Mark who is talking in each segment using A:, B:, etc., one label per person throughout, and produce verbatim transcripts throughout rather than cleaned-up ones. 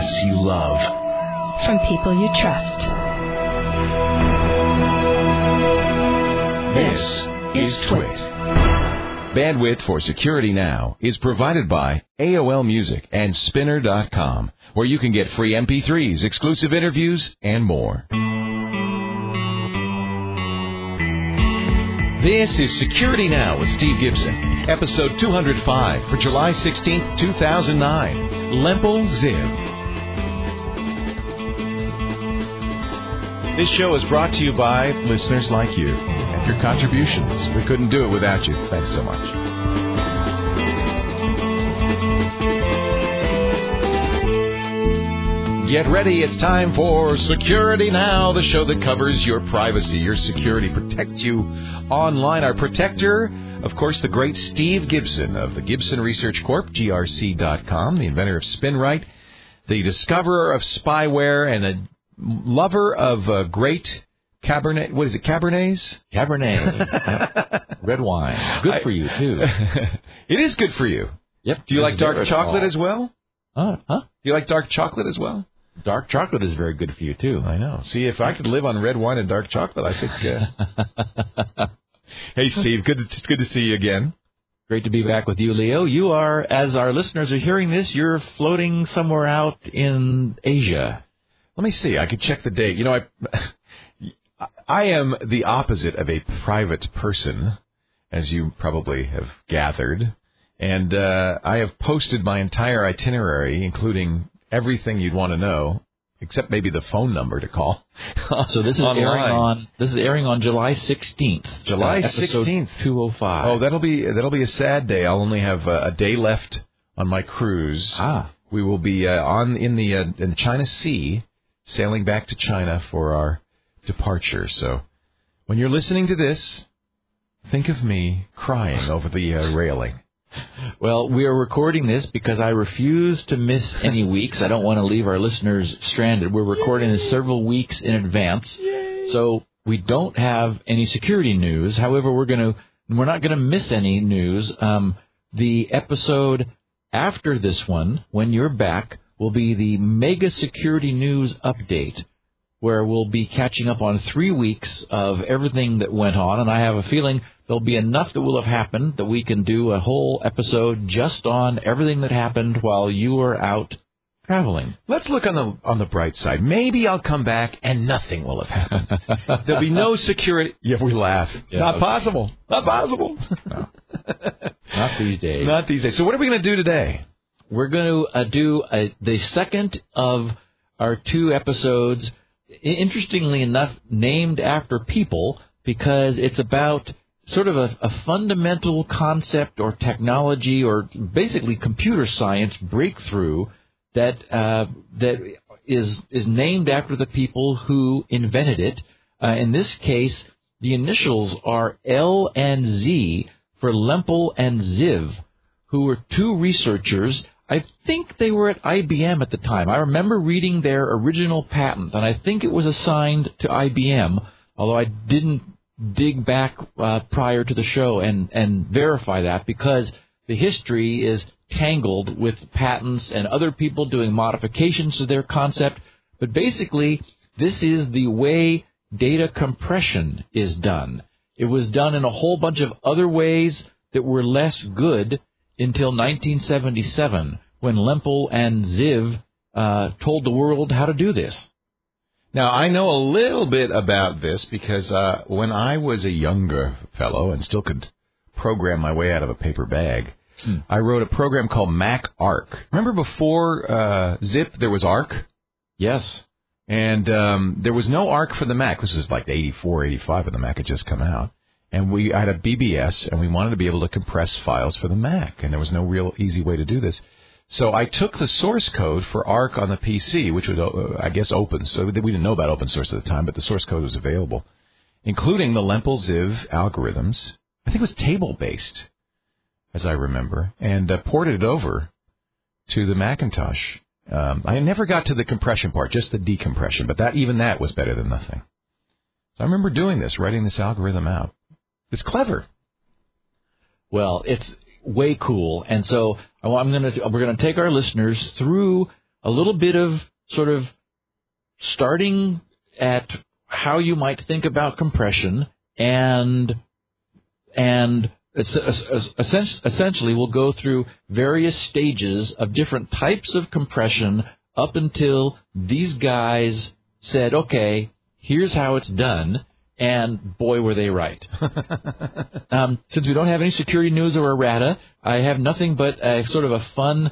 A: podcasts you love.
B: From people you trust.
A: This is Twit. Bandwidth for Security Now is provided by A O L Music and Spinner dot com, where you can get free M P threes, exclusive interviews, and more. This is Security Now with Steve Gibson, episode two hundred five for July sixteenth, two thousand nine. Lempel Ziv. This show is brought to you by listeners like you and your contributions. We couldn't do it without you. Thanks so much. Get ready. It's time for Security Now, the show that covers your privacy, your security, protects you online. Our protector, of course, the great Steve Gibson of the Gibson Research Corp, G R C dot com, the inventor of SpinRite, the discoverer of spyware, and a lover of uh, great Cabernet. What is it, Cabernets?
C: Cabernet. Red wine. Good I, for you, too.
A: It is good for you.
C: Yep.
A: Do you like dark chocolate as well?
C: Huh? Huh?
A: Do you like dark chocolate as well?
C: Dark chocolate is very good for you, too.
A: I know. See, if I could live on red wine and dark chocolate, I think... Uh... Hey, Steve, good to, good to see you again.
C: Great to be back with you, Leo. You are, as our listeners are hearing this, you're floating somewhere out in Asia.
A: Let me see. I could check the date. You know, I, I am the opposite of a private person, as you probably have gathered. And uh, I have posted my entire itinerary, including everything you'd want to know, except maybe the phone number to call.
C: So this is airing on this is airing on July sixteenth.
A: July sixteenth,
C: two oh five.
A: Oh, that'll be that'll be a sad day. I'll only have a, a day left on my cruise.
C: Ah,
A: we will be uh, on in the uh, in the China Sea, sailing back to China for our departure. So when you're listening to this, think of me crying over the uh, railing.
C: Well, we are recording this because I refuse to miss any weeks. I don't want to leave our listeners stranded. We're recording this several weeks in advance.
A: Yay.
C: So we don't have any security news. However, we're going to we're not going to miss any news. Um, the episode after this one, when you're back, will be the Mega Security News Update, where we'll be catching up on three weeks of everything that went on. And I have a feeling there'll be enough that will have happened that we can do a whole episode just on everything that happened while you were out traveling.
A: Let's look on the on the bright side. Maybe I'll come back and nothing will have happened. There'll be no security. Yeah, we laugh.
C: Yeah,
A: Not
C: okay.
A: possible. Not possible.
C: No. Not these days.
A: Not these days. So what are we going to do today?
C: We're going to uh, do a, the second of our two episodes, interestingly enough, named after people, because it's about sort of a, a fundamental concept or technology or basically computer science breakthrough that uh, that is is named after the people who invented it. Uh, in this case, the initials are L and Z for Lempel and Ziv, who were two researchers. I think they were at I B M at the time. I remember reading their original patent, and I think it was assigned to I B M, although I didn't dig back uh, prior to the show and, and verify that, because the history is tangled with patents and other people doing modifications to their concept. But basically, this is the way data compression is done. It was done in a whole bunch of other ways that were less good until nineteen seventy-seven, when Lempel and Ziv uh, told the world how to do this.
A: Now, I know a little bit about this because uh, when I was a younger fellow and still could program my way out of a paper bag, hmm. I wrote a program called MacArc. Remember before uh, Zip, there was Arc?
C: Yes.
A: And um, there was no Arc for the Mac. This is like eighty-four, eighty-five when the Mac had just come out. And we I had a B B S, and we wanted to be able to compress files for the Mac, and there was no real easy way to do this. So I took the source code for Arc on the P C, which was, uh, I guess, open. So we didn't know about open source at the time, but the source code was available, including the Lempel-Ziv algorithms. I think it was table-based, as I remember, and uh, ported it over to the Macintosh. Um, I never got to the compression part, just the decompression, but that even that was better than nothing. So I remember doing this, writing this algorithm out. It's clever.
C: Well, it's way cool, and so I'm going to we're going to take our listeners through a little bit of sort of starting at how you might think about compression, and and it's, essentially we'll go through various stages of different types of compression up until these guys said, okay, here's how it's done, and boy, were they right. um, since we don't have any security news or errata, I have nothing but a sort of a fun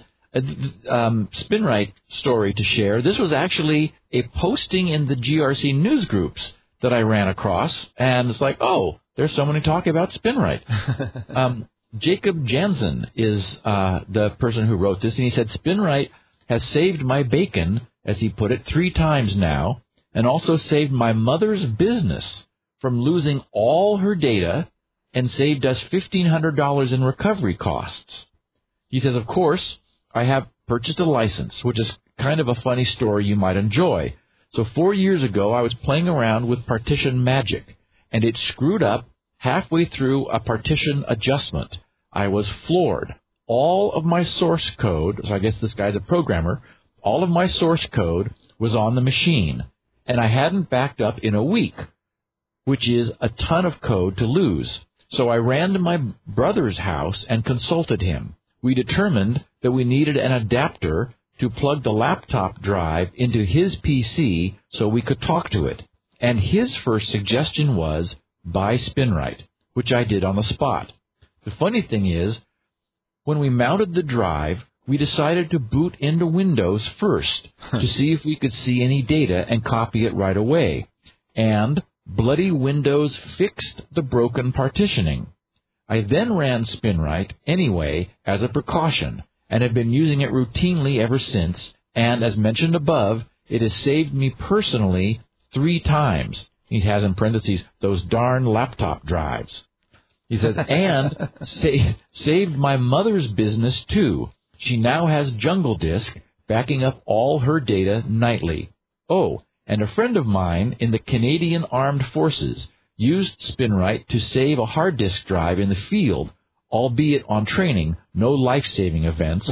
C: um, SpinRite story to share. This was actually a posting in the G R C news groups that I ran across, and it's like, oh, there's someone talking about SpinRite. um, Jacob Jansen is uh, the person who wrote this, and he said, SpinRite has saved my bacon, as he put it, three times now, and also saved my mother's business from losing all her data and saved us fifteen hundred dollars in recovery costs. He says, of course, I have purchased a license, which is kind of a funny story you might enjoy. So four years ago, I was playing around with partition magic, and it screwed up halfway through a partition adjustment. I was floored. All of my source code, so I guess this guy's a programmer, all of my source code was on the machine, and I hadn't backed up in a week, which is a ton of code to lose. So I ran to my brother's house and consulted him. We determined that we needed an adapter to plug the laptop drive into his P C so we could talk to it. And his first suggestion was, buy SpinRite, which I did on the spot. The funny thing is, when we mounted the drive, we decided to boot into Windows first to see if we could see any data and copy it right away. And bloody Windows fixed the broken partitioning. I then ran SpinRite anyway as a precaution and have been using it routinely ever since, and as mentioned above, it has saved me personally three times. He has in parentheses, those darn laptop drives. He says, and sa- saved my mother's business too. She now has Jungle Disk backing up all her data nightly. Oh, and a friend of mine in the Canadian Armed Forces used SpinRite to save a hard disk drive in the field, albeit on training, no life-saving events,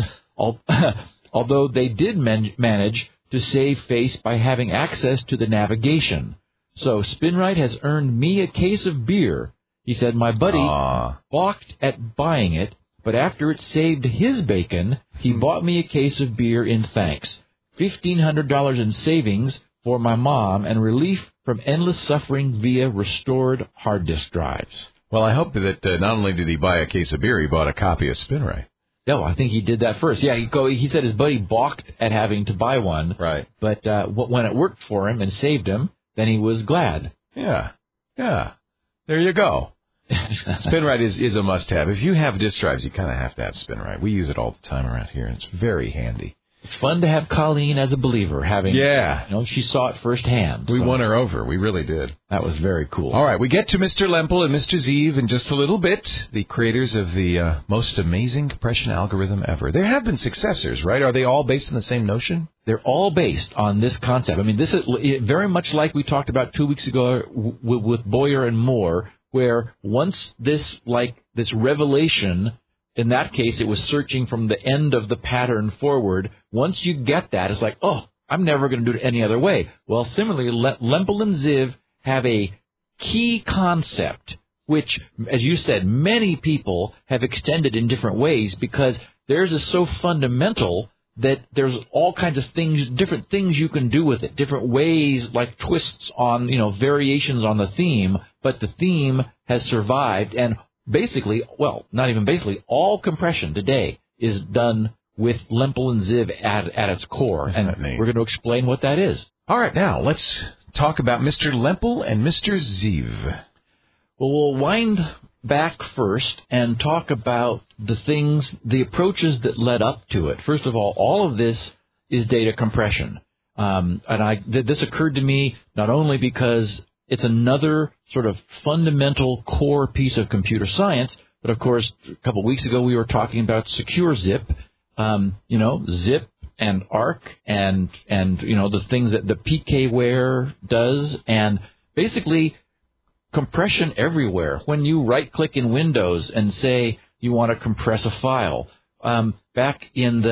C: although they did man- manage to save face by having access to the navigation. So SpinRite has earned me a case of beer. He said my buddy Aww. balked at buying it, but after it saved his bacon, he bought me a case of beer in thanks. fifteen hundred dollars in savings for my mom and relief from endless suffering via restored hard disk drives.
A: Well, I hope that uh, not only did he buy a case of beer, he bought a copy of SpinRite.
C: No, I think he did that first. Yeah, he, go, he said his buddy balked at having to buy one.
A: Right.
C: But uh, when it worked for him and saved him, then he was glad.
A: Yeah. Yeah. There you go. SpinRite is, is a must-have. If you have disk drives, you kind of have to have SpinRite. We use it all the time around here, and it's very handy.
C: It's fun to have Colleen as a believer, having,
A: yeah.
C: you know, she saw it firsthand.
A: We
C: so.
A: won her over. We really did.
C: That was very cool.
A: All right, we get to Mister Lempel and Mister Zeev in just a little bit, the creators of the uh, most amazing compression algorithm ever. There have been successors, right? Are they all based on the same notion?
C: They're all based on this concept. I mean, this is very much like we talked about two weeks ago w- with Boyer and Moore, where once this, like, this revelation, in that case, it was searching from the end of the pattern forward. Once you get that, it's like, oh, I'm never going to do it any other way. Well, similarly, Lempel and Ziv have a key concept, which, as you said, many people have extended in different ways because theirs is so fundamental that there's all kinds of things, different things you can do with it, different ways, like twists on, you know, variations on the theme, but the theme has survived, and basically, well, not even basically, all compression today is done with Lempel and Ziv at, at its core,
A: Isn't
C: and we're going to explain what that is.
A: All right, now let's talk about Mister Lempel and Mister Ziv.
C: Well, we'll wind back first and talk about the things, the approaches that led up to it. First of all, all of this is data compression. Um, and I, th- this occurred to me not only because it's another sort of fundamental core piece of computer science, but of course, a couple of weeks ago we were talking about secure zip, um, you know, zip and arc and, and, you know, the things that the pkware does, and basically compression everywhere. When you right-click in Windows and say you want to compress a file, um, back in the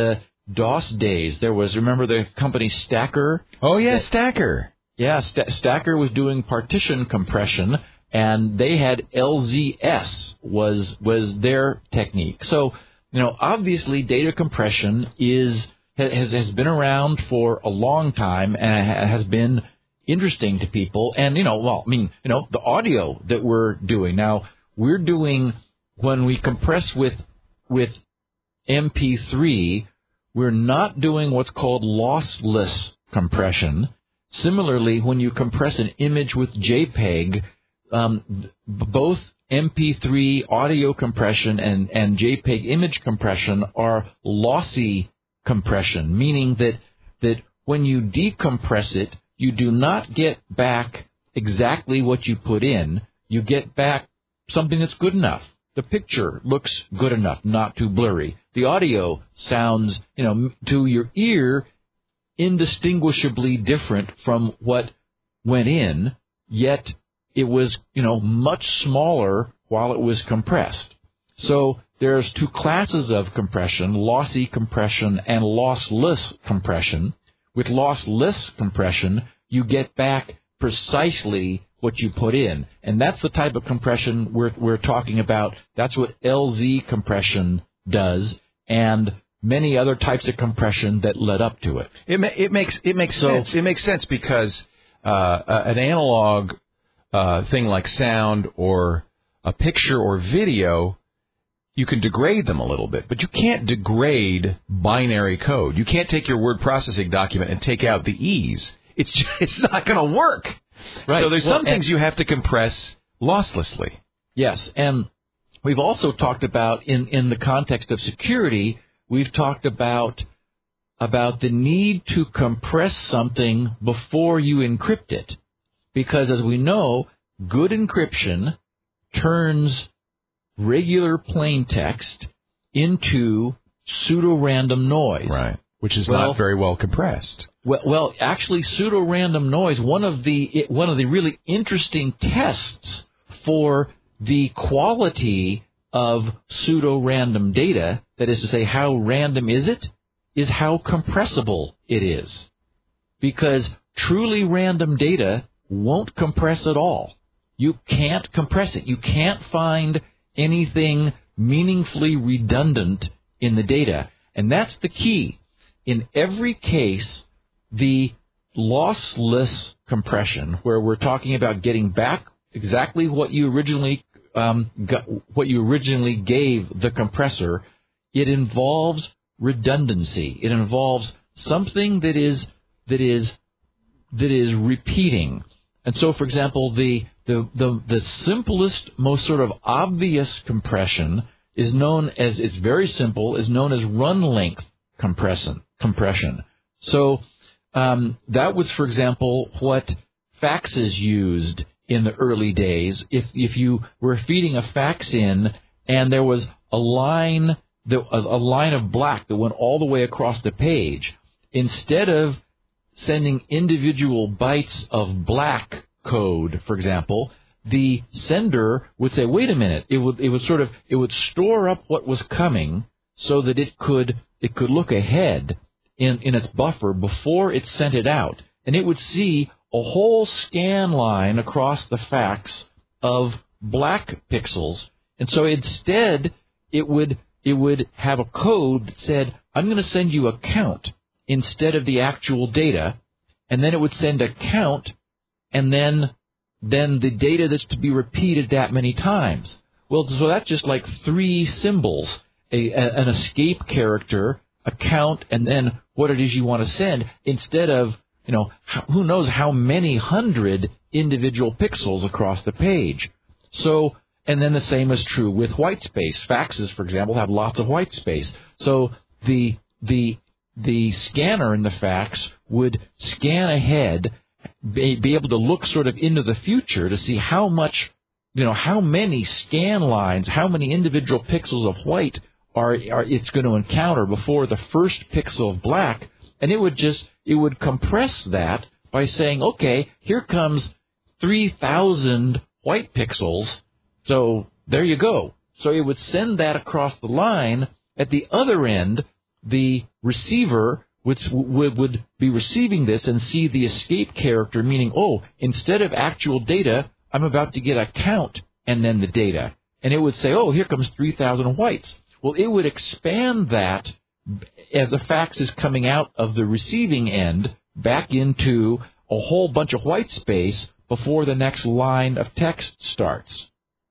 C: DOS days, there was, remember the company Stacker?
A: Oh, yeah, Stacker.
C: Yeah, St- Stacker was doing partition compression, and they had L Z S was was their technique. So, you know, obviously data compression is has has been around for a long time and has been interesting to people. And, you know, well, I mean, you know, the audio that we're doing now, we're doing when we compress with with M P three, we're not doing what's called lossless compression. Similarly, when you compress an image with JPEG, um, both M P three audio compression and, and JPEG image compression are lossy compression, meaning that that when you decompress it, you do not get back exactly what you put in. You get back something that's good enough. The picture looks good enough, not too blurry. The audio sounds, you know, to your ear, indistinguishably different from what went in, yet it was, you know, much smaller while it was compressed. So there's two classes of compression, lossy compression and lossless compression. With lossless compression, you get back precisely what you put in. And that's the type of compression we're, we're talking about. That's what L Z compression does, and many other types of compression that led up to it.
A: It, ma- it makes it makes so, sense. It makes sense because uh, an analog uh, thing like sound or a picture or video, you can degrade them a little bit, but you can't degrade binary code. You can't take your word processing document and take out the E's. It's just, it's not going to work.
C: Right.
A: So there's
C: well,
A: some things you have to compress losslessly.
C: Yes, and we've also talked about in, in the context of security, we've talked about about the need to compress something before you encrypt it, because as we know, good encryption turns regular plain text into pseudo-random noise.
A: Right. Which is
C: well,
A: not very well compressed.
C: Well, well, actually, pseudo-random noise, one of the one of the really interesting tests for the quality of pseudo-random data, that is to say, how random is it, is how compressible it is. Because truly random data won't compress at all. You can't compress it. You can't find anything meaningfully redundant in the data. And that's the key. In every case, the lossless compression, where we're talking about getting back exactly what you originally um, got, what you originally gave the compressor, it involves redundancy. It involves something that is that is that is repeating. And so, for example, the the the, the simplest, most sort of obvious compression is known as, it's very simple, is known as run length compression. Compression. So um, that was, for example, what faxes used in the early days. If if you were feeding a fax in and there was a line, that, a, a line of black that went all the way across the page, instead of sending individual bytes of black code, for example, the sender would say, "Wait a minute." It would it would sort of it would store up what was coming so that it could it could look ahead in, in its buffer before it sent it out. And it would see a whole scan line across the fax of black pixels. And so instead, it would it would have a code that said, "I'm going to send you a count instead of the actual data." And then it would send a count and then then the data that's to be repeated that many times. Well, so that's just like three symbols, a, a, an escape character, a count, and then what it is you want to send, instead of, you know, who knows how many hundred individual pixels across the page. So, and then the same is true with white space. Faxes, for example, have lots of white space. So the the the scanner in the fax would scan ahead, be, be able to look sort of into the future to see how much, you know, how many scan lines, how many individual pixels of white Are, are it's going to encounter before the first pixel of black, and it would just it would compress that by saying, okay, here comes three thousand white pixels, so there you go. So it would send that across the line. At the other end, the receiver would, would, would be receiving this and see the escape character, meaning, oh, instead of actual data, I'm about to get a count and then the data. And it would say, oh, here comes three thousand whites. Well, it would expand that as the fax is coming out of the receiving end back into a whole bunch of white space before the next line of text starts.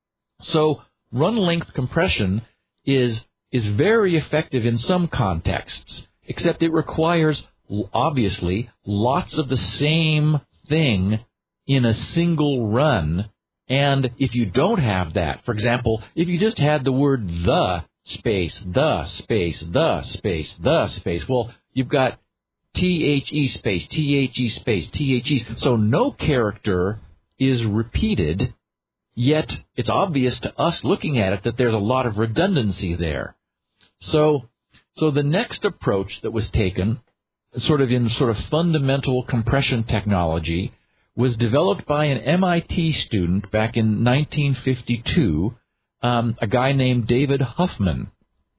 C: So run length compression is is very effective in some contexts, except it requires, obviously, lots of the same thing in a single run. And if you don't have that, for example, if you just had the word the space, the space, the space, the space, well, you've got T-H-E space, T-H-E space, T-H-E. So no character is repeated, yet it's obvious to us looking at it that there's a lot of redundancy there. So, so the next approach that was taken, sort of in sort of fundamental compression technology, was developed by an M I T student back in nineteen fifty-two, um, a guy named David Huffman.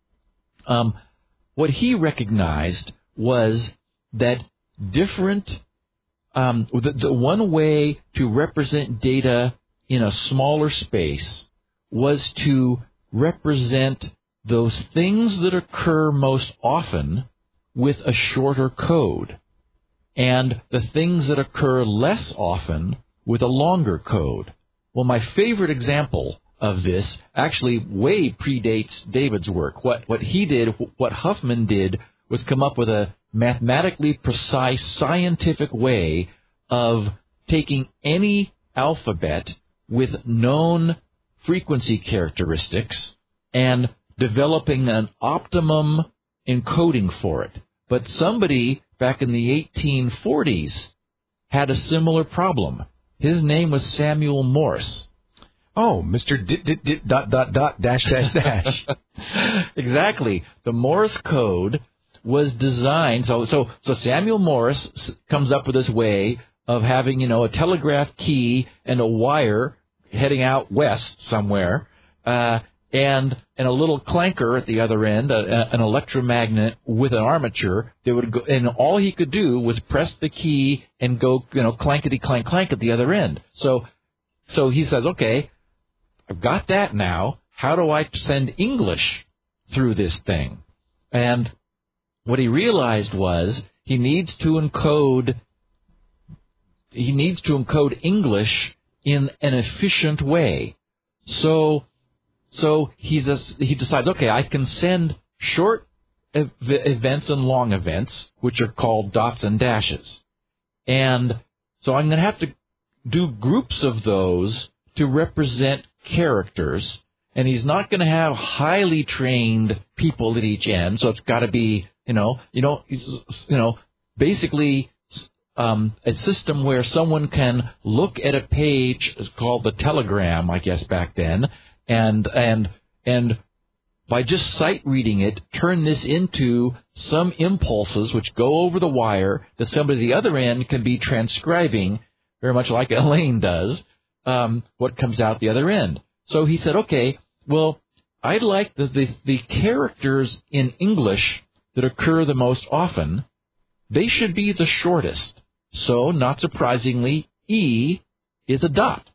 C: Um, what he recognized was that different, um, the, the one way to represent data in a smaller space was to represent those things that occur most often with a shorter code, and the things that occur less often with a longer code. Well, my favorite example of this actually way predates David's work. What, what he did, what Huffman did, was come up with a mathematically precise scientific way of taking any alphabet with known frequency characteristics and developing an optimum encoding for it. But somebody back in the eighteen forties had a similar problem. His name was Samuel Morse.
A: Oh, Mister Dit, dit, dit, dot, dot, dot, dash, dash, dash.
C: Exactly. The Morse code was designed, so, so, so Samuel Morse comes up with this way of having, you know, a telegraph key and a wire heading out west somewhere, uh, and and a little clanker at the other end, a, a, an electromagnet with an armature that would go, and all he could do was press the key and go, you know, clankety clank clank at the other end. So, so he says, okay, I've got that now. How do I send English through this thing? And what he realized was he needs to encode. He needs to encode English in an efficient way. So. So he's a, he decides, okay, I can send short ev- events and long events, which are called dots and dashes. And so I'm going to have to do groups of those to represent characters. And he's not going to have highly trained people at each end. So it's got to be, you know, you know, you know, basically um, a system where someone can look at a page called the telegram, I guess, back then, And and and by just sight reading it, turn this into some impulses which go over the wire that somebody at the other end can be transcribing, very much like Elaine does, um, what comes out the other end. So he said, okay, well, I'd like the, the the characters in English that occur the most often, they should be the shortest. So, not surprisingly, E is a dot,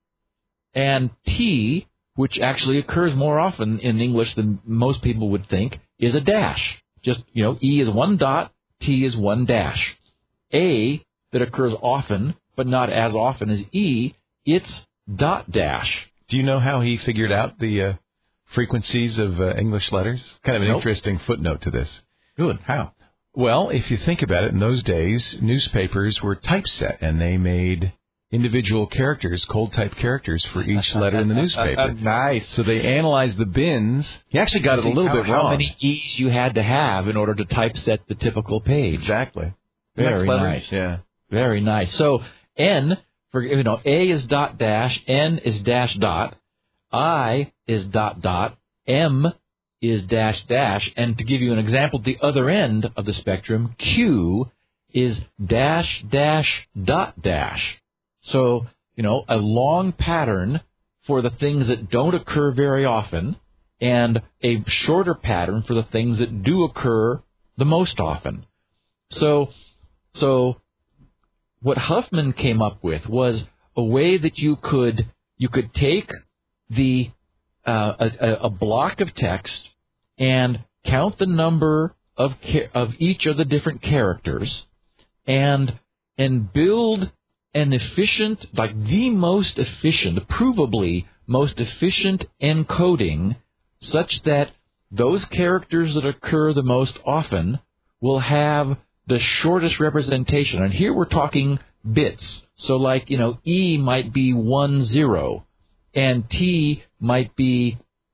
C: and T, which actually occurs more often in English than most people would think, is a dash. Just, you know, E is one dot, T is one dash. A, that occurs often, but not as often as E, it's dot dash.
A: Do you know how he figured out the uh, frequencies of uh, English letters? Kind of an
C: Nope.
A: interesting footnote to this.
C: Good. How?
A: Well, if you think about it, in those days, newspapers were typeset, and they made individual characters, cold type characters for each letter in the newspaper.
C: Nice.
A: So they analyzed the bins. He actually got it a little
C: how,
A: bit wrong.
C: How many E's you had to have in order to typeset the typical page.
A: Exactly.
C: Very
A: clever?
C: nice.
A: Yeah.
C: Very nice. So N, for you know, A is dot dash, N is dash dot, I is dot dot, M is dash dash, and to give you an example, at the other end of the spectrum, Q is dash dash dot dash. So, you know, a long pattern for the things that don't occur very often, and a shorter pattern for the things that do occur the most often. So, so what Huffman came up with was a way that you could you could take the uh, a, a block of text and count the number of of each of the different characters, and and build an efficient, like the most efficient, provably most efficient encoding, such that those characters that occur the most often will have the shortest representation. And here we're talking bits. So like, you know, E might be one zero, and T might be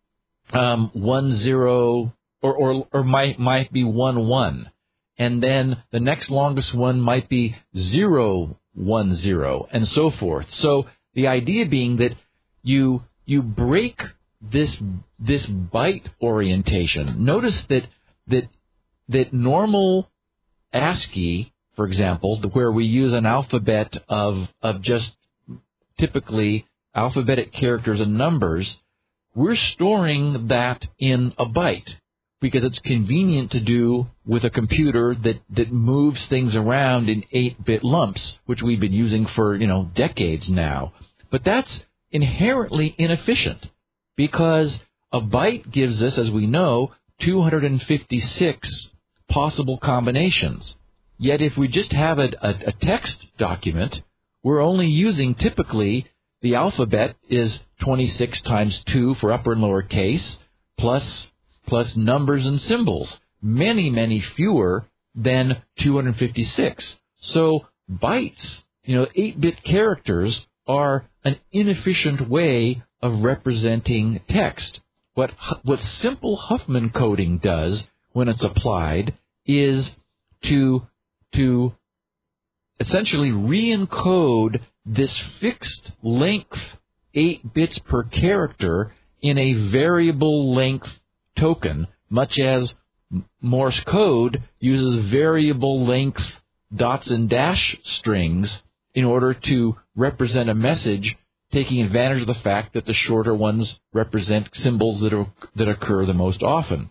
C: um, one zero, or, or, or might, might be one one. And then the next longest one might be zero one zero, and so forth. So the idea being that you you break this this byte orientation. Notice that that that normal ASCII, for example, where we use an alphabet of of just typically alphabetic characters and numbers, we're storing that in a byte, because it's convenient to do with a computer that, that moves things around in eight-bit lumps, which we've been using for, you know, decades now. But that's inherently inefficient, because a byte gives us, as we know, two hundred fifty-six possible combinations. Yet if we just have a, a, a text document, we're only using typically the alphabet is twenty-six times two for upper and lower case, plus plus numbers and symbols, many, many fewer than two hundred fifty-six. So bytes, you know, eight-bit characters are an inefficient way of representing text. What what simple Huffman coding does when it's applied is to to essentially re-encode this fixed length, eight bits per character, in a variable length token, much as Morse code uses variable length dots and dash strings in order to represent a message, taking advantage of the fact that the shorter ones represent symbols that are, that occur the most often.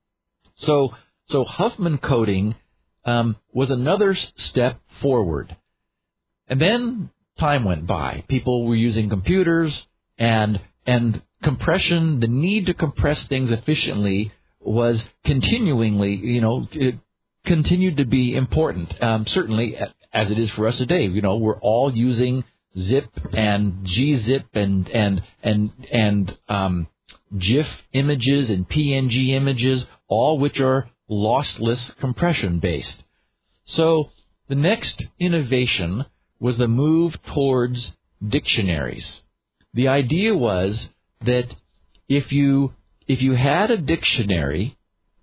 C: So, so Huffman coding um, was another step forward. And then time went by. People were using computers, and and compression, the need to compress things efficiently, was continuingly, you know, it continued to be important. Um, certainly, as it is for us today. You know, we're all using zip and gzip and and and and um, GIF images and P N G images, all which are lossless compression based. So the next innovation was the move towards dictionaries. The idea was that if you if you had a dictionary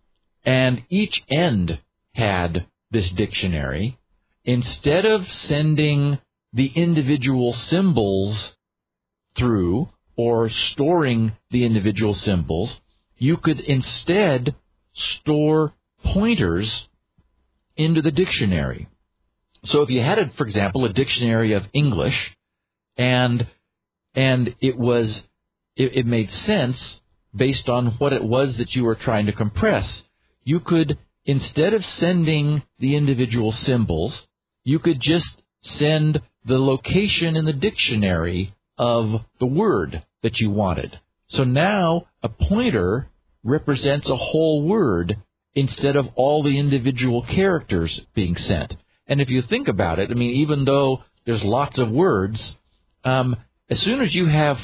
C: and each end had this dictionary, instead of sending the individual symbols through or storing the individual symbols, you could instead store pointers into the dictionary. So if you had, a, for example, a dictionary of English, and and it was it, it made sense based on what it was that you were trying to compress, you could, instead of sending the individual symbols, you could just send the location in the dictionary of the word that you wanted. So now a pointer represents a whole word instead of all the individual characters being sent. And if you think about it, I mean, even though there's lots of words, um, as soon as you have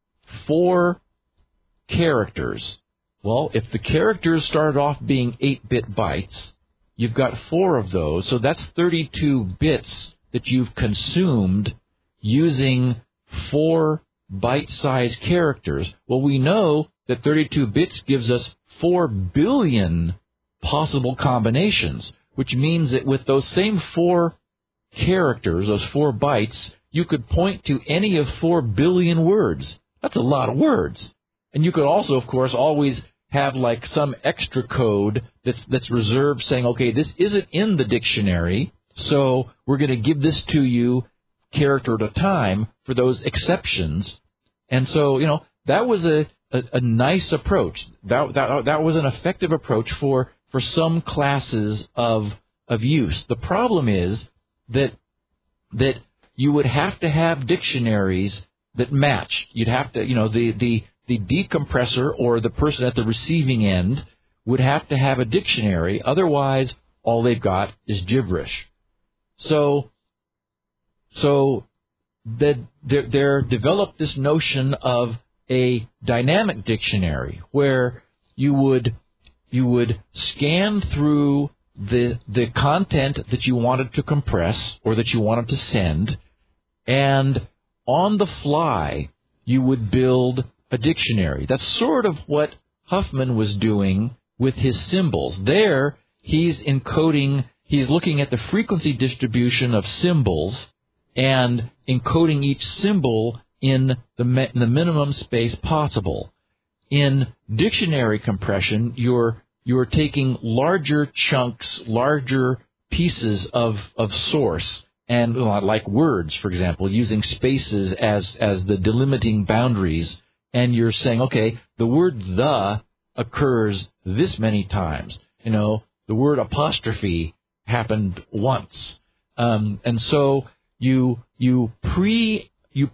C: four characters, well, if the characters started off being eight-bit bytes, you've got four of those, so that's thirty-two bits that you've consumed using four byte-sized characters. Well, we know that thirty-two bits gives us four billion possible combinations, which means that with those same four characters, those four bytes, you could point to any of four billion words. That's a lot of words. And you could also, of course, always have like some extra code that's that's reserved saying, okay, this isn't in the dictionary, so we're going to give this to you character at a time for those exceptions. And so, you know, that was a a, a nice approach. That, that that was an effective approach for, for some classes of of use. The problem is that that you would have to have dictionaries that match. You'd have to, you know, the, the, the decompressor or the person at the receiving end would have to have a dictionary. Otherwise, all they've got is gibberish. So, so that they're, they're developed this notion of a dynamic dictionary where you would you would scan through the the content that you wanted to compress or that you wanted to send, and on the fly you would build a dictionary. That's sort of what Huffman was doing with his symbols. There, he's encoding, he's looking at the frequency distribution of symbols and encoding each symbol in the, me- in the minimum space possible. In dictionary compression, you're you're taking larger chunks, larger pieces of, of source, and like words, for example, using spaces as, as the delimiting boundaries, and you're saying, okay, the word the occurs this many times. You know, the word apostrophe happened once. Um, and so you you pre you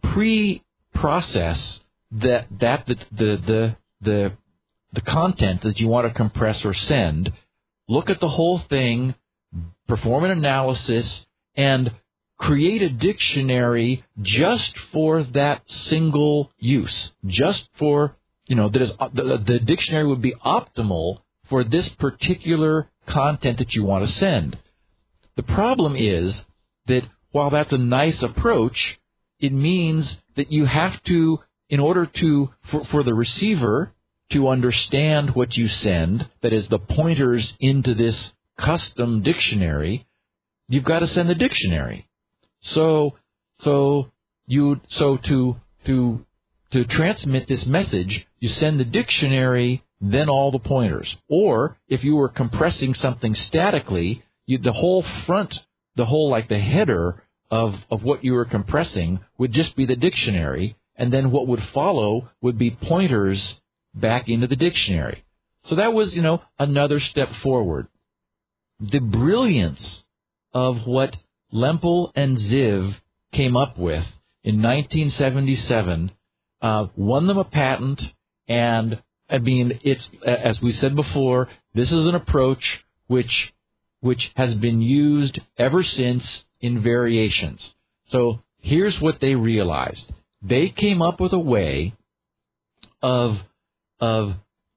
C: pre-process that that the the the the the content that you want to compress or send, look at the whole thing, perform an analysis, and create a dictionary just for that single use, just for, you know, that is, the, the dictionary would be optimal for this particular content that you want to send. The problem is that while that's a nice approach, it means that you have to, in order to, for, for the receiver to understand what you send, that is the pointers into this custom dictionary, you've got to send the dictionary. So, so you, so to, to, to transmit this message, you send the dictionary, then all the pointers. Or if you were compressing something statically, you, the whole front, the whole, like the header of, of what you were compressing would just be the dictionary, and then what would follow would be pointers back into the dictionary. So that was, you know, another step forward. The brilliance of what Lempel and Ziv came up with in nineteen seventy-seven uh, won them a patent, and I mean, it's, as we said before, this is an approach which which has been used ever since in variations. So here's what they realized. They came up with a way of of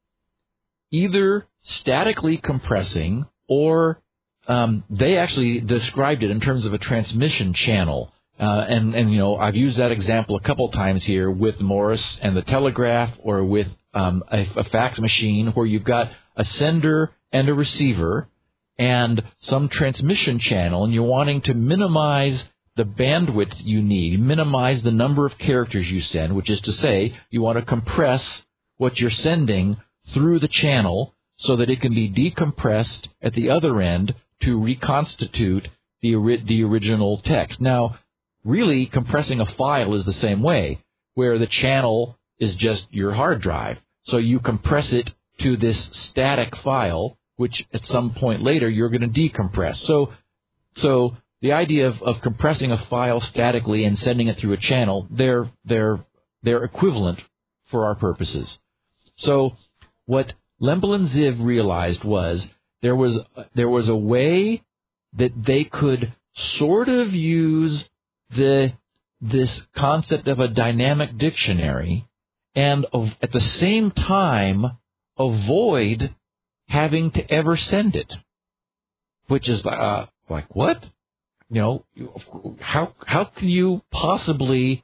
C: either statically compressing, or um, they actually described it in terms of a transmission channel. Uh, and, and, you know, I've used that example a couple times here with Morse and the telegraph, or with um, a, a fax machine, where you've got a sender and a receiver and some transmission channel, and you're wanting to minimize the bandwidth you need, minimize the number of characters you send, which is to say, you want to compress what you're sending through the channel so that it can be decompressed at the other end to reconstitute the, the original text. Now, really, compressing a file is the same way, where the channel is just your hard drive. So you compress it to this static file, which at some point later you're going to decompress. So, so the idea of, of compressing a file statically and sending it through a channel, they're they're they're equivalent for our purposes. So what Lempel and Ziv realized was there was there was a way that they could sort of use the this concept of a dynamic dictionary, and of, at the same time avoid having to ever send it, which is uh, like what? You know, how how can you possibly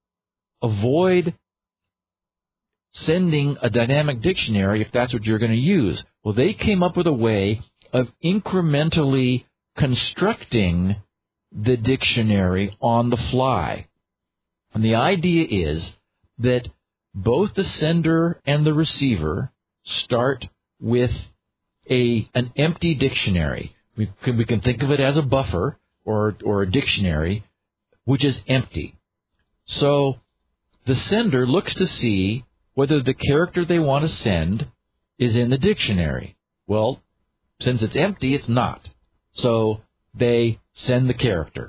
C: avoid sending a dynamic dictionary if that's what you're going to use? Well, they came up with a way of incrementally constructing the dictionary on the fly. And the idea is that both the sender and the receiver start with a an empty dictionary. We can, we can think of it as a buffer or or a dictionary which is empty. So the sender looks to see whether the character they want to send is in the dictionary. Well, since it's empty, it's not. So they send the character.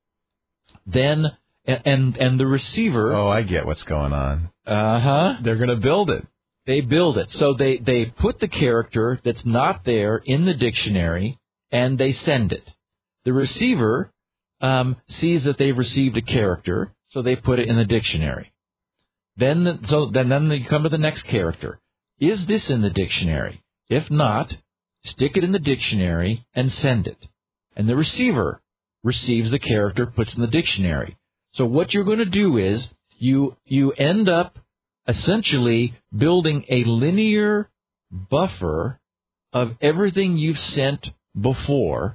C: Then, and and the receiver...
A: Oh, I get what's going on.
C: Uh-huh.
A: They're going to build it.
C: They build it. So they, they put the character that's not there in the dictionary, and they send it. The receiver um, sees that they've received a character, so they put it in the dictionary. Then, the, so then, then you come to the next character. Is this in the dictionary? If not, stick it in the dictionary and send it. And the receiver receives the character, puts it in the dictionary. So what you're going to do is you you end up essentially building a linear buffer of everything you've sent before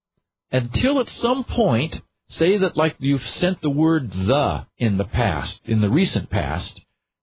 C: until at some point, say that like you've sent the word the in the past, in the recent past,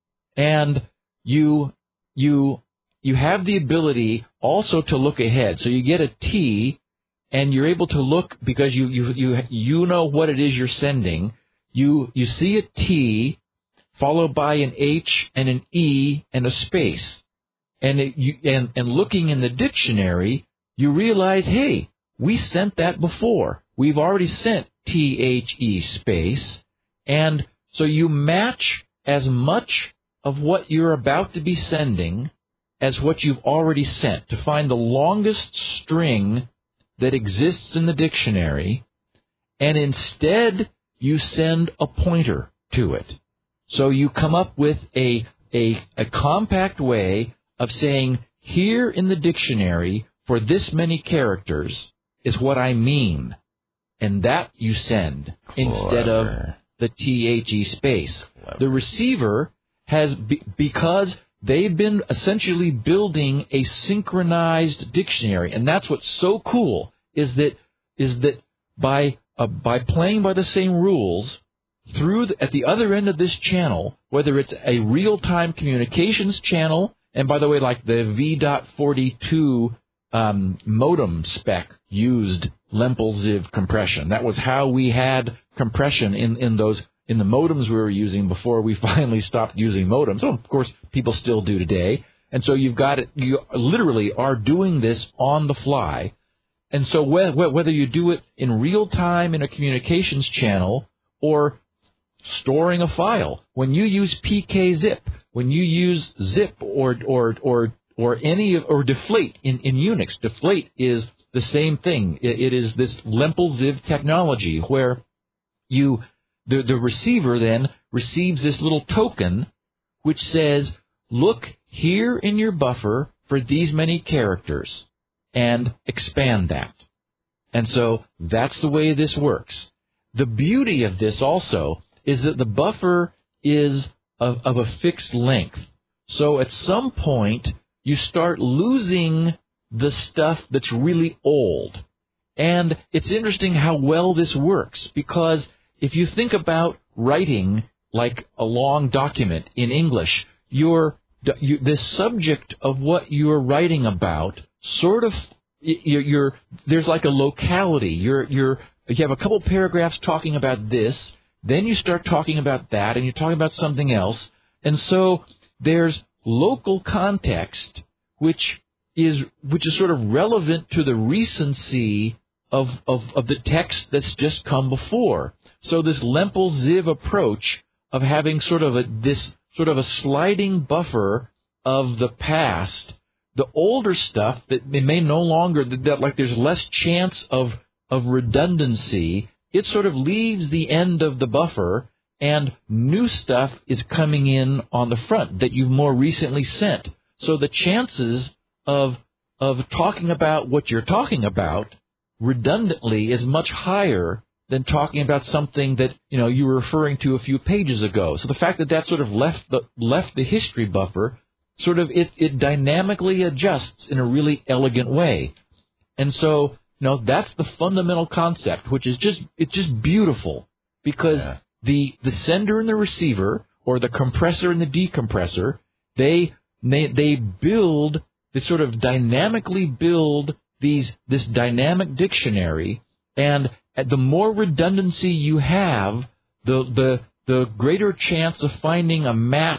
C: and you you you have the ability also to look ahead. So you get a T, and you're able to look because you you you you know what it is you're sending. You you see a T followed by an H and an E and a space, and it, you and and looking in the dictionary, you realize, hey, we sent that before. We've already sent T H E space, and so you match as much of what you're about to be sending as what you've already sent to find the longest string that exists in the dictionary, and instead you send a pointer to it. So you come up with a, a, a compact way of saying, here in the dictionary, for this many characters, is what I mean. And that you send
A: Clever.
C: Instead of the T H E space.
A: Clever.
C: The receiver has, be, because they've been essentially building a synchronized dictionary, and that's what's so cool, is that is that by uh, by playing by the same rules, through the, at the other end of this channel, whether it's a real-time communications channel, and by the way, like the V forty-two um, modem spec used Lempel-Ziv compression. That was how we had compression in, in those in the modems we were using before we finally stopped using modems. So, of course, people still do today. And so you've got it, you literally are doing this on the fly. And so whether you do it in real time in a communications channel or storing a file, when you use P K zip, when you use zip or or or or any or deflate in, in Unix, deflate is the same thing. It, it is this Lempel-Ziv technology where you the the receiver then receives this little token which says, look here in your buffer for these many characters, and expand that. And so that's the way this works. The beauty of this also is that the buffer is of, of a fixed length. So at some point, you start losing the stuff that's really old. And it's interesting how well this works, because if you think about writing like a long document in English, your you, the subject of what you're writing about sort of you're, you're there's like a locality. You're you're you have a couple paragraphs talking about this, then you start talking about that, and you're talking about something else, and so there's local context which is which is sort of relevant to the recency of of, of the text that's just come before. So this Lempel-Ziv approach of having sort of a this sort of a sliding buffer of the past, the older stuff that it may no longer, that like there's less chance of, of redundancy, it sort of leaves the end of the buffer and new stuff is coming in on the front that you've more recently sent. So the chances of, of talking about what you're talking about redundantly is much higher than talking about something that, you know, you were referring to a few pages ago. So the fact that that sort of left the left the history buffer, sort of it, it dynamically adjusts in a really elegant way. And so, you know, that's the fundamental concept, which is just it's just beautiful, because yeah. the the sender and the receiver, or the compressor and the decompressor, they they they build they sort of dynamically build these this dynamic dictionary, and the more redundancy you have, the, the the greater chance of finding a match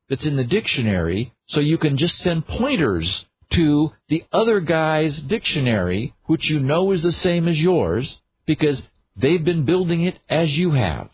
C: that's in the dictionary so you can just send pointers to the other guy's dictionary, which you know is the same as yours, because they've been building it as you have.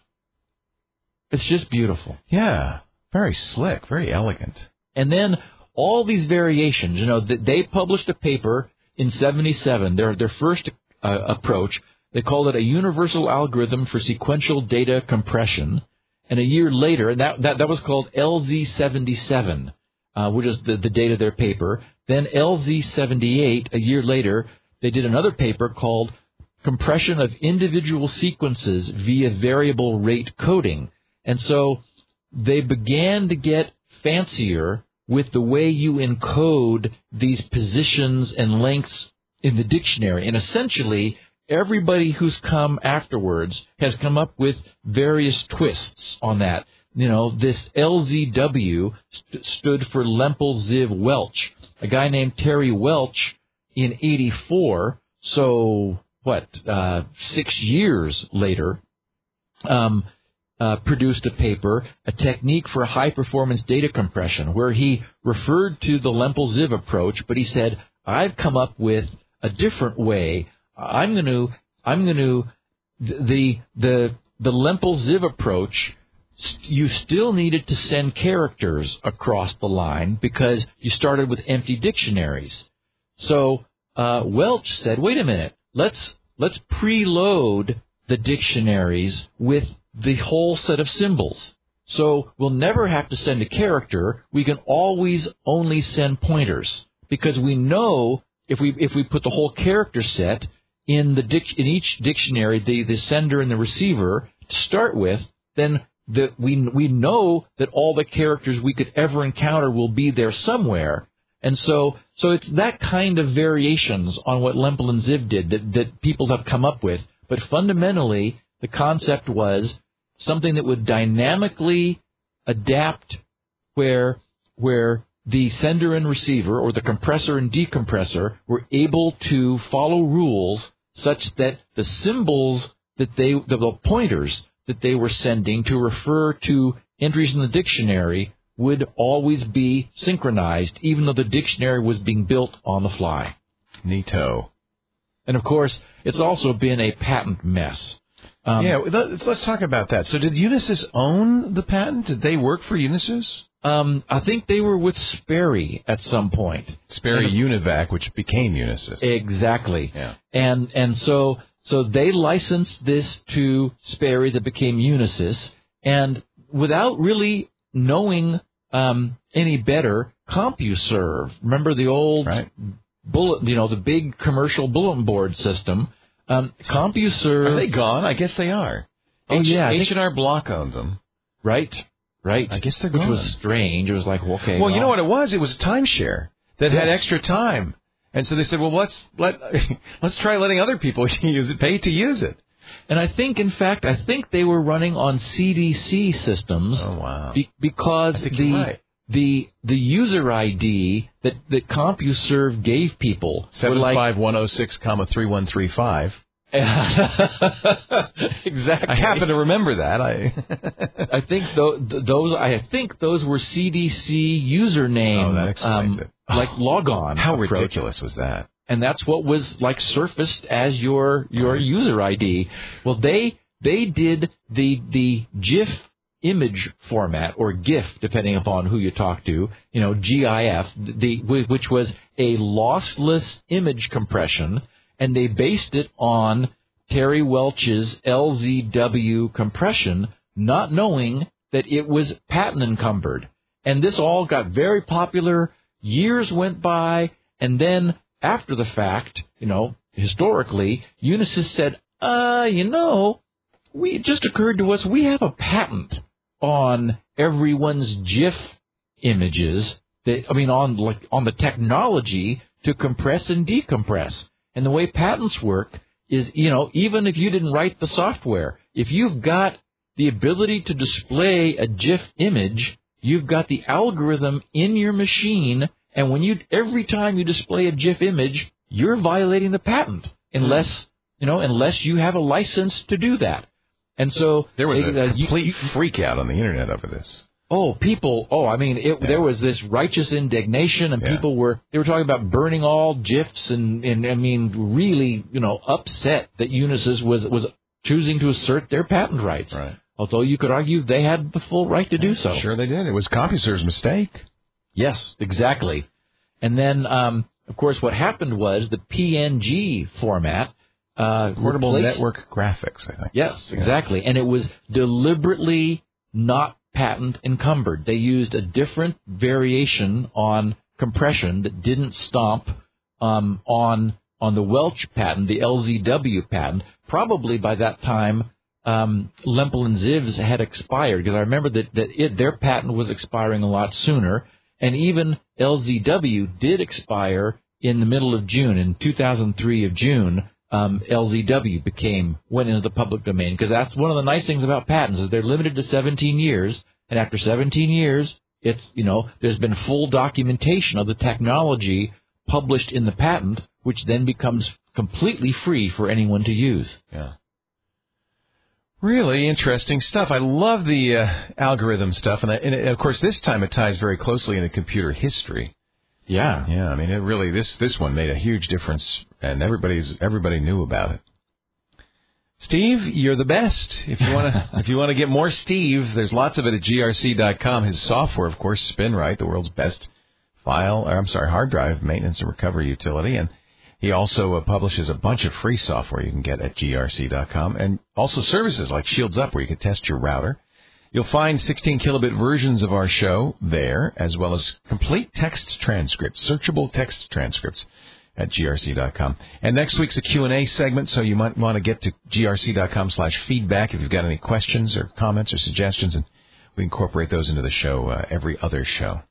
C: It's just beautiful.
A: Yeah, very slick, very elegant.
C: And then all these variations, you know, they published a paper in seventy-seven, their, their first uh, approach. They called it a universal algorithm for sequential data compression. And a year later, and that, that, that was called L Z seventy-seven, uh, which is the, the date of their paper. Then L Z seventy-eight, a year later, they did another paper called Compression of Individual Sequences via Variable Rate Coding. And so they began to get fancier with the way you encode these positions and lengths in the dictionary. And essentially, everybody who's come afterwards has come up with various twists on that. You know, this L Z W st- stood for Lempel Ziv Welch. A guy named Terry Welch in eighty-four, so what, uh, six years later, um, uh, produced a paper, A Technique for High-Performance Data Compression, where he referred to the Lempel Ziv approach, but he said, I've come up with a different way. I'm going to, I'm going to, the, the, the Lempel Ziv approach, you still needed to send characters across the line because you started with empty dictionaries. So, uh, Welch said, wait a minute, let's, let's preload the dictionaries with the whole set of symbols. So we'll never have to send a character. We can always only send pointers because we know if we, if we put the whole character set in the dic- in each dictionary, the, the sender and the receiver to start with, then the, we we know that all the characters we could ever encounter will be there somewhere. And so so it's that kind of variations on what Lempel and Ziv did that, that people have come up with. But fundamentally, the concept was something that would dynamically adapt where where the sender and receiver, or the compressor and decompressor, were able to follow rules such that the symbols that they, the, the pointers that they were sending to refer to entries in the dictionary would always be synchronized, even though the dictionary was being built on the fly.
A: Neato.
C: And of course, it's also been a patent mess. Um,
A: yeah, let's, let's talk about that. So did Unisys own the patent? Did they work for Unisys?
C: Um, I think they were with Sperry at some point.
A: Sperry and, Univac, which became Unisys.
C: Exactly.
A: Yeah.
C: And and so so they licensed this to Sperry that became Unisys, and without really knowing um, any better, CompuServe. Remember the old
A: right.
C: bullet, you know, the big commercial bulletin board system. Um, CompuServe.
A: Are they gone? I guess they are.
C: Oh
A: H-
C: yeah,
A: H and R Block owned them.
C: Right. Right.
A: I guess they're
C: Which
A: gone.
C: was strange. It was like, well, okay.
A: Well,
C: well,
A: you know what it was? It was a timeshare that
C: yes.
A: had extra time. And so they said, well, let's let let's try letting other people use it, pay to use it.
C: And I think, in fact, I think they were running on C D C systems.
A: Oh, wow.
C: Be, because the,
A: right.
C: the the user I D that, that CompuServe gave people
A: seven five one zero
C: like,
A: six, three one three five.
C: Exactly.
A: I happen to remember that. I
C: I think th- those I think those were C D C username
A: oh, that explains
C: um,
A: it.
C: like logon.
A: How
C: approaches.
A: ridiculous was that?
C: And that's what was like surfaced as your your
A: right.
C: user I D. Well, they they did the the GIF image format, or GIF, depending upon who you talk to. You know, GIF, the which was a lossless image compression. And they based it on Terry Welch's L Z W compression, not knowing that it was patent encumbered. And this all got very popular. Years went by, and then after the fact, you know, historically, Unisys said, uh, you know, we it just occurred to us we have a patent on everyone's GIF images. That, I mean, on like on the technology to compress and decompress. And the way patents work is, you know, even if you didn't write the software, if you've got the ability to display a GIF image, you've got the algorithm in your machine, and when you every time you display a GIF image, you're violating the patent unless, you know, unless you have a license to do that. And so
A: there was a
C: uh,
A: complete
C: you,
A: freak out on the internet over this.
C: Oh, people! Oh, I mean, it,
A: Yeah.
C: there was this righteous indignation, and
A: Yeah.
C: people were they were talking about burning all GIFs, and, and I mean, really, you know, upset that Unisys was was choosing to assert their patent rights.
A: Right.
C: Although you could argue they had the full right to do so.
A: Sure, they did. It was CompuServe's mistake.
C: Yes, exactly. And then, um, of course, what happened was the P N G format. Uh,
A: Portable
C: replaced-
A: network graphics, I think.
C: Yes, exactly. And it was deliberately not patent encumbered. They used a different variation on compression that didn't stomp um, on on the Welch patent, the L Z W patent. Probably by that time, um, Lempel and Zivs had expired, because I remember that, that it, their patent was expiring a lot sooner. And even L Z W did expire in the middle of June, in two thousand three of June. Um, L Z W became went into the public domain, because that's one of the nice things about patents is they're limited to seventeen years, and after seventeen years, it's you know there's been full documentation of the technology published in the patent, which then becomes completely free for anyone to use.
A: Yeah. Really interesting stuff. I love the uh, algorithm stuff, and, I, and of course, this time it ties very closely into computer history.
C: Yeah,
A: Yeah, I mean, it really this this one made a huge difference, and everybody's everybody knew about it. Steve, you're the best. If you want to if you want to get more Steve, there's lots of it at G R C dot com. His software, of course, SpinRite, the world's best file, or I'm sorry, hard drive maintenance and recovery utility, and he also uh, publishes a bunch of free software you can get at G R C dot com, and also services like Shields Up, where you can test your router. You'll find sixteen kilobit versions of our show there, as well as complete text transcripts, searchable text transcripts at G R C dot com. And next week's a Q and A segment, so you might want to get to G R C dot com slash feedback if you've got any questions or comments or suggestions, and we incorporate those into the show uh, every other show.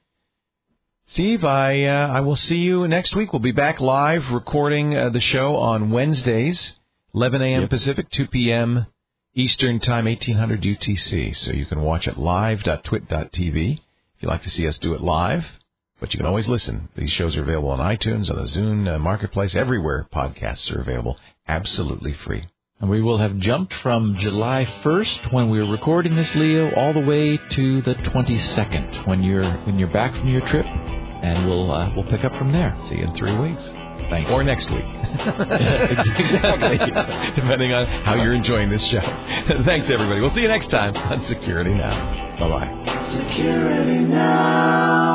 A: Steve, I uh, I will see you next week. We'll be back live recording uh, the show on Wednesdays, eleven a.m.
C: Yep.
A: Pacific, two p.m. Eastern Time, eighteen hundred U T C. So you can watch it live dot twit dot t v if you'd like to see us do it live. But you can always listen. These shows are available on iTunes, on the Zune uh, Marketplace, everywhere podcasts are available, absolutely free.
C: and we will have jumped from July first, when we were recording this, Leo, all the way to the twenty-second, when you're when you're back from your trip, and we'll uh, we'll pick up from there.
A: See you in three weeks.
C: Thanks.
A: Or next week.
C: Exactly.
A: Depending on how you're enjoying this show. Thanks, everybody. We'll see you next time on Security Now. Bye-bye.
D: Security Now.